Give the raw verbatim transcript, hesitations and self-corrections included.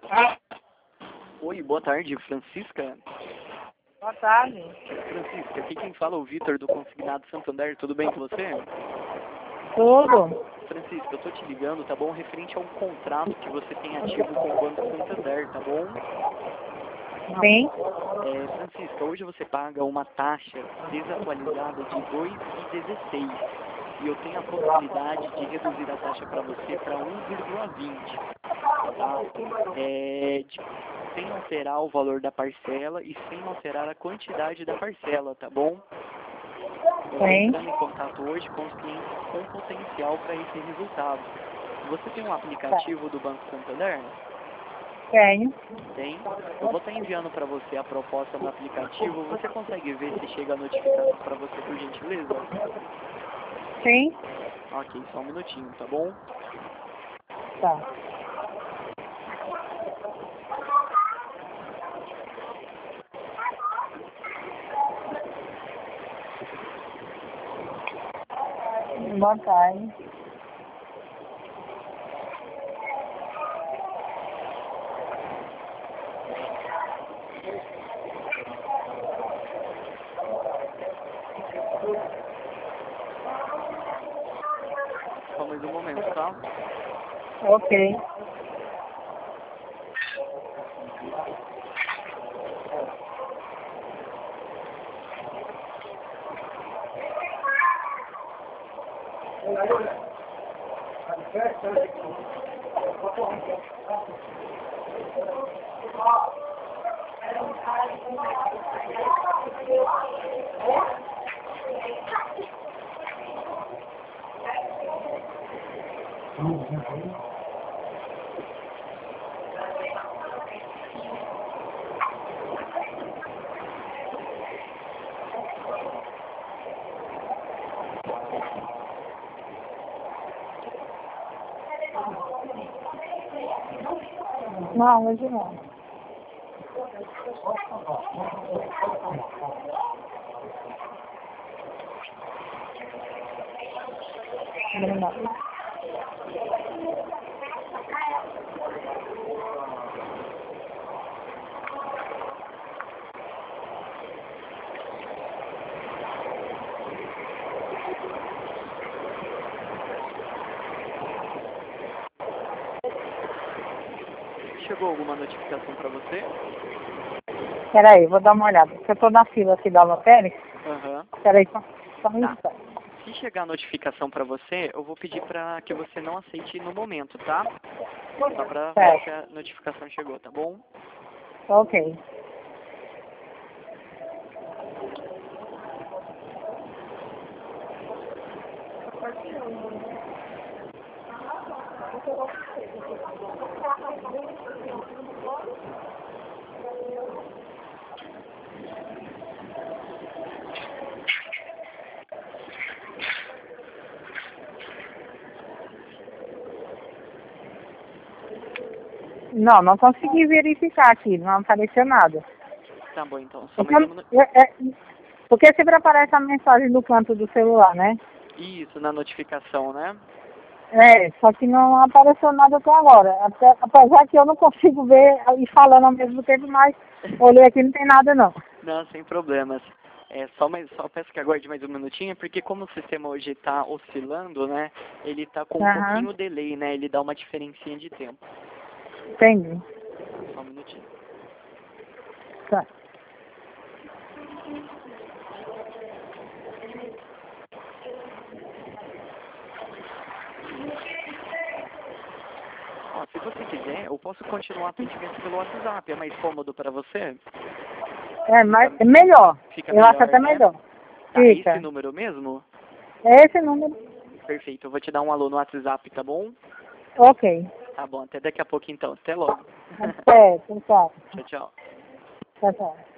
Oi, boa tarde, Francisca. Boa tarde. Francisca, aqui quem fala é o Vitor do Consignado Santander, tudo bem com você? Tudo? Francisca, eu tô te ligando, tá bom? Referente a um contrato que você tem ativo com o Banco Santander, tá bom? Sim. É, Francisca, hoje você paga uma taxa desatualizada de dois vírgula dezesseis e eu tenho a possibilidade de reduzir a taxa para você para um vírgula vinte, tá? É, de, sem alterar o valor da parcela e sem alterar a quantidade da parcela, tá bom? Eu estou entrando em contato hoje com os clientes com potencial para esse resultado. Você tem um aplicativo do Banco Santander? Tenho. Tem. Eu vou estar enviando para você a proposta no aplicativo. Você consegue ver se chega a notificação para você, por gentileza? Sim. Ok, só um minutinho, tá bom? Tá. Boa tarde. Só mais um momento, tá? Ok. Não, hoje não. Não. Chegou alguma notificação para você? Peraí, vou dar uma olhada. Porque eu tô na fila aqui da lotérica. Aham. Peraí, só, só um Tá. instante. Se chegar a notificação para você, eu vou pedir para que você não aceite no momento, tá? Só para ver se a notificação chegou, tá bom? Ok. Não, não consegui verificar aqui, não apareceu nada. Tá bom, então. Só Porque, mais uma... no- é, é, porque sempre aparece a mensagem do canto do celular, né? Isso, na notificação, né? É, só que não apareceu nada até agora. Até, apesar que eu não consigo ver e falando ao mesmo tempo, mas olhei aqui e não tem nada não. Não, sem problemas. É, só, mais, só peço que aguarde mais um minutinho, porque como o sistema hoje está oscilando, né? Ele está com um Aham. pouquinho delay, né? Ele dá uma diferencinha de tempo. Entendi. Só um minutinho. Tá. Ó, se você quiser, eu posso continuar o atendimento pelo WhatsApp. É mais cômodo para você? É, mas é melhor. Fica Eu melhor, acho até né? melhor. Tá, Fica. esse número mesmo? É esse número. Perfeito, eu vou te dar um alô no WhatsApp, tá bom? Ok. Tá bom, até daqui a pouco então. Até logo. Até, tchau. Tchau, tchau. Tchau, tchau.